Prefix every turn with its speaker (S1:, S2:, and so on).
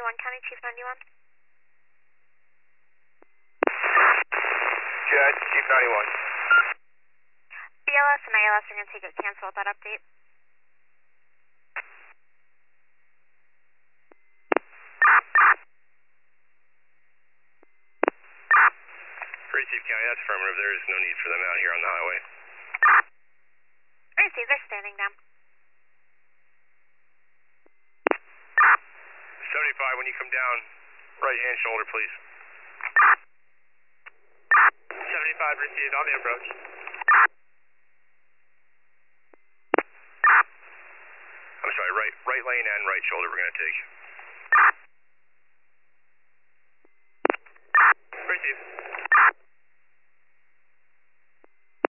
S1: County Chief 91.
S2: Jet, Chief 91.
S1: BLS and ALS are going to take a cancel with that update.
S2: Receive County, that's affirmative. There is no need for them out here on the highway.
S1: Receive, they're standing now.
S2: 75, when you come down, right hand shoulder, please. 75, received, on the approach. I'm sorry, right lane and right shoulder we're going to take.